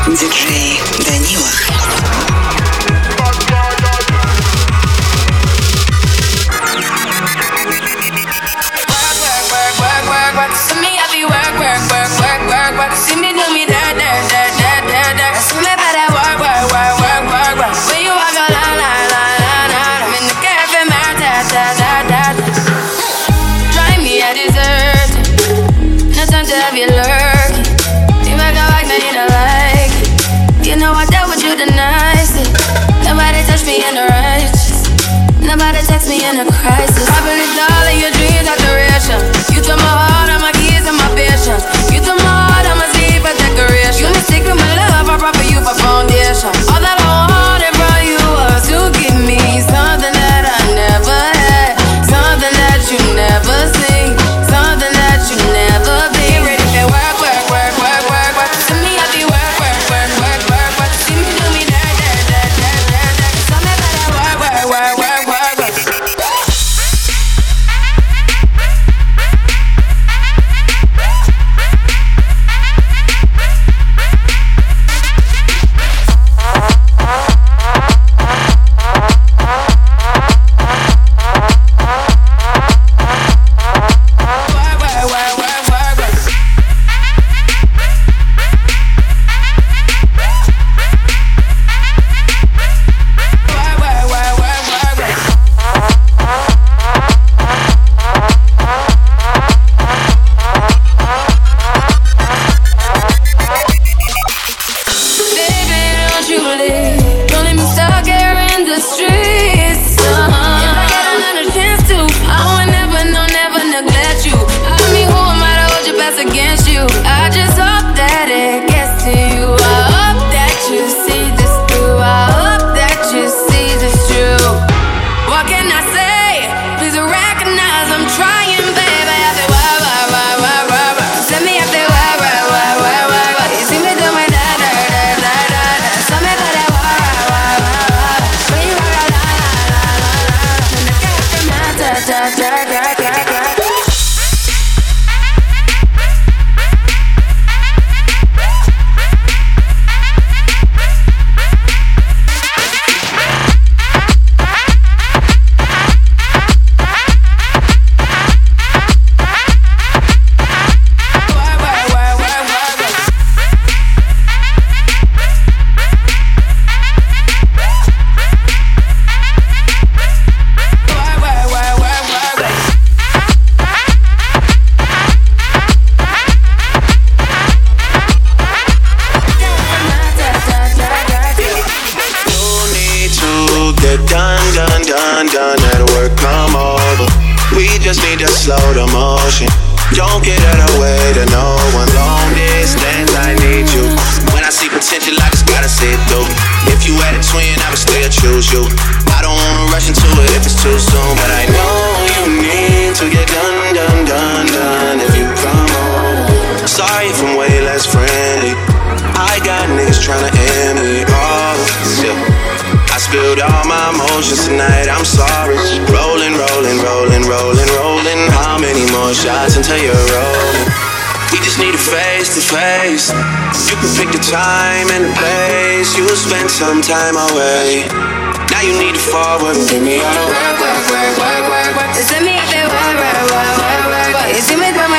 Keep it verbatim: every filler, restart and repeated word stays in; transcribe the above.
диджей Данила. Nobody text me in a crisis. I believed all of your dreams are duration. You took my heart, all my keys, and my patience. You took my heart, I'ma see for decoration. You need stick with my love, I brought for you for foundation. All that I wanted from you was to give me something that I never had, something that you never seen, something that you never been. Ready to work, work, work, work, work, work. To me, I be work, work, work, work, work, work. See me do me that, that, that, that, that, that. Tell me about that work, work, work, work. Slow the motion. Don't get out of the way to no one. Long distance, I need you. When I see potential, I just gotta see it through. If you had a twin, I would still choose you. I don't wanna rush into it if it's too soon, but I know you need to get done, done, done, done. If you come home, sorry if I'm way less friendly. I got niggas tryna end me. Oh, yeah. I spilled all my emotions tonight, I'm sorry. Rolling, rolling, rolling, rolling, rolling. How many more shots until you're rolling? We just need a face to face. You can pick the time and the place. You'll spend some time away. Now you need to forward and give me all the work, work, work, work, work, work. Just let me get that work, work, work, work, work. You see me come